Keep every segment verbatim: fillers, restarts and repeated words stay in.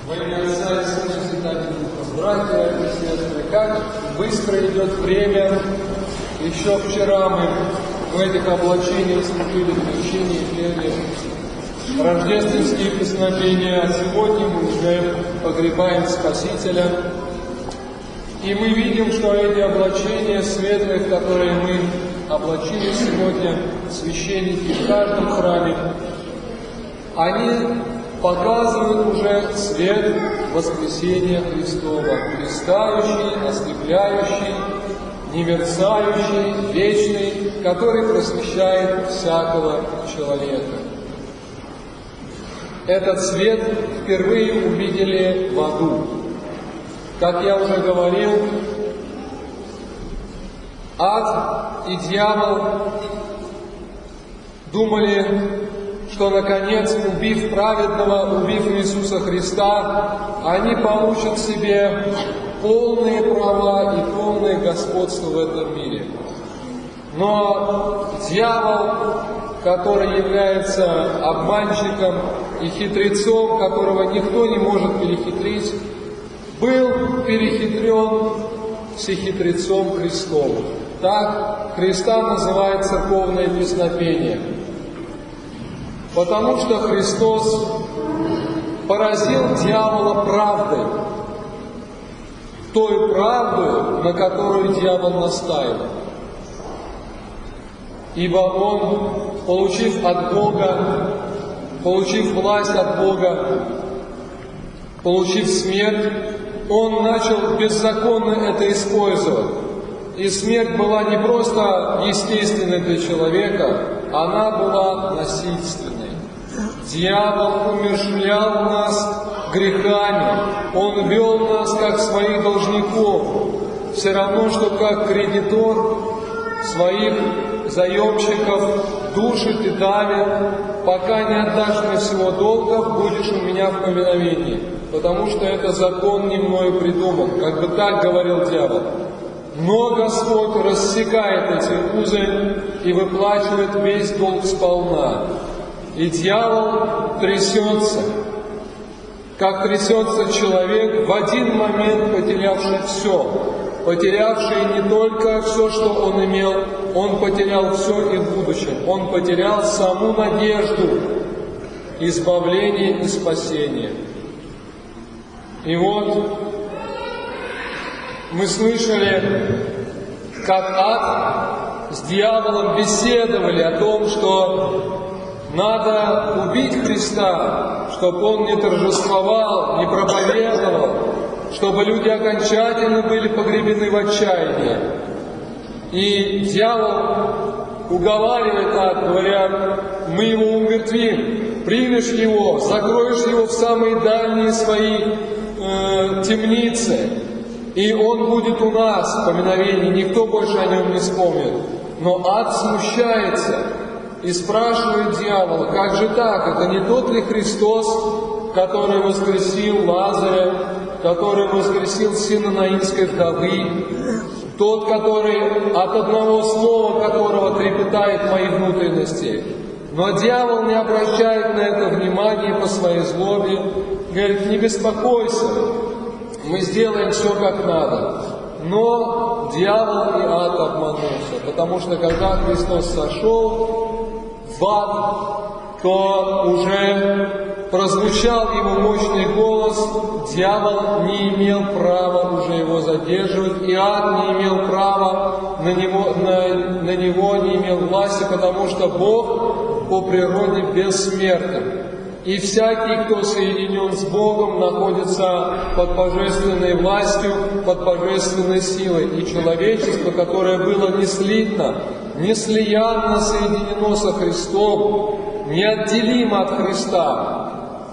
Во имя Отца и Сына и Святаго Духа. Братья и сестры, как быстро идет время. Еще вчера мы в этих облачениях вступили в крещение и пели рождественские песнопения, а сегодня мы уже погребаем Спасителя. И мы видим, что эти облачения светлые, в которые мы облачили сегодня священники в каждом храме, они показывают уже свет воскресения Христова, блистающий, ослепляющий, немерцающий, вечный, который просвещает всякого человека. Этот свет впервые увидели в аду. Как я уже говорил, ад и дьявол думали, что, наконец, убив праведного, убив Иисуса Христа, они получат себе полные права и полное господство в этом мире. Но дьявол, который является обманщиком и хитрецом, которого никто не может перехитрить, был перехитрен всехитрецом Христовым. Так Христа называет церковное песнопение. Потому что Христос поразил дьявола правдой, той правдой, на которую дьявол настаивал. Ибо он, получив от Бога, получив власть от Бога, получив смерть, он начал беззаконно это использовать. И смерть была не просто естественной для человека, она была насильственной. Дьявол умерщвлял нас грехами, он вел нас как своих должников, все равно, что как кредитор своих заемщиков душит и давит, пока не отдашь мне всего долга, будешь у меня в поминовении, потому что это закон не мною придуман, как бы так говорил дьявол. Но Господь рассекает эти узы и выплачивает весь долг сполна. И дьявол трясется, как трясется человек, в один момент потерявший все, потерявший не только все, что он имел, он потерял все и в будущем, он потерял саму надежду избавления и спасения. И вот мы слышали, как ад с дьяволом беседовали о том, что надо убить Христа, чтобы Он не торжествовал, не проповедовал, чтобы люди окончательно были погребены в отчаянии. И дьявол уговаривает ад, говоря: мы его умертвим, примешь его, закроешь его в самые дальние свои э, темницы, и он будет у нас в поминовении, никто больше о нем не вспомнит. Но ад смущается и спрашивает дьявола: как же так? Это не тот ли Христос, который воскресил Лазаря, который воскресил сына Наинской вдовы, тот, который от одного слова которого трепетает мои внутренности? Но дьявол не обращает на это внимания по своей злобе, говорит: не беспокойся, мы сделаем все как надо. Но дьявол и ад обманулся, потому что когда Христос сошел в ад, то уже прозвучал его мощный голос, дьявол не имел права уже его задерживать, и ад не имел права на него, на, на него не имел власти, потому что Бог по природе бессмертен. И всякий, кто соединен с Богом, находится под божественной властью, под божественной силой. И человечество, которое было не слитно, не слиянно соединено со Христом, неотделимо от Христа,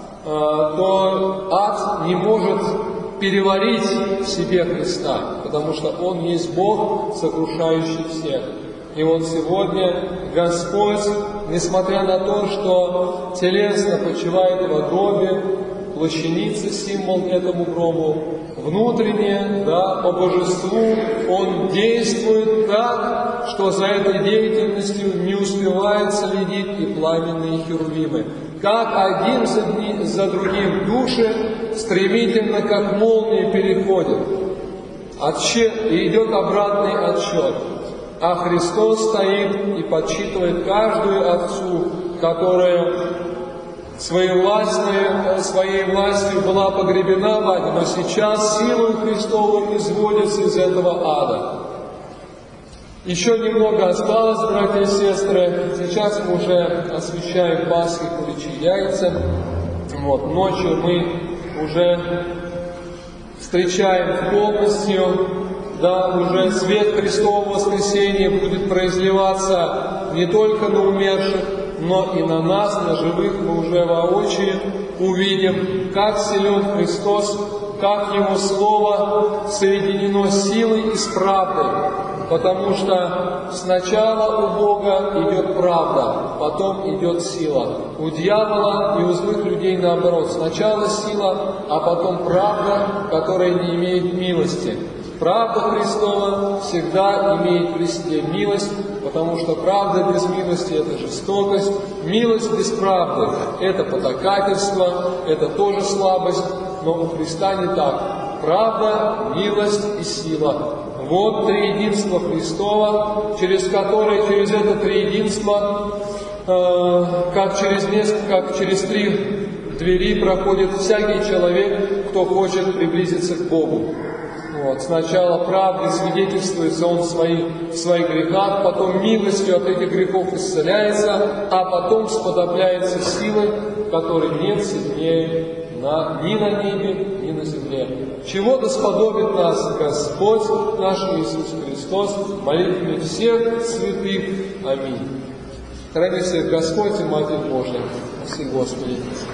то ад не может переварить в себе Христа, потому что Он есть Бог, сокрушающий всех. И вот сегодня Господь, несмотря на то, что телесно почивает в гробе, плащаница, символ этому гробу, внутренне, да, по божеству, Он действует так, что за этой деятельностью не успевает следить и пламенные херувимы. Как один один за другим души стремительно, как молнии, переходят. Отсчет, и идет обратный отсчет. А Христос стоит и подсчитывает каждую овцу, которая своей властью, своей властью была погребена в аде, но сейчас силой Христовой изводится из этого ада. Еще немного осталось, братья и сестры. Сейчас мы уже освящаем Пасхи, куличи, яйца. Вот, ночью мы уже встречаем полностью, да, уже свет Христового воскресения будет произливаться не только на умерших, но и на нас, на живых. Мы уже воочию увидим, как силен Христос, как Его Слово соединено с силой и с правдой. Потому что сначала у Бога идет правда, потом идет сила. У дьявола и у злых людей наоборот. Сначала сила, а потом правда, которая не имеет милости. Правда Христова всегда имеет при себе милость, потому что правда без милости – это жестокость, милость без правды – это потакательство, это тоже слабость, но у Христа не так. Правда, милость и сила. Вот триединство Христова, через которое, через это триединство, э, как через несколько, как через три двери проходит всякий человек, кто хочет приблизиться к Богу. Вот. Сначала правдой свидетельствуется он в своих, в своих грехах, потом милостью от этих грехов исцеляется, а потом сподобляется силой, которой нет сильнее на, ни на небе, ни на земле. Чего да сподобит нас Господь наш Иисус Христос, молитвами всех святых. Аминь. Храни всех Господь и Матерь Божия. Спаси Господи.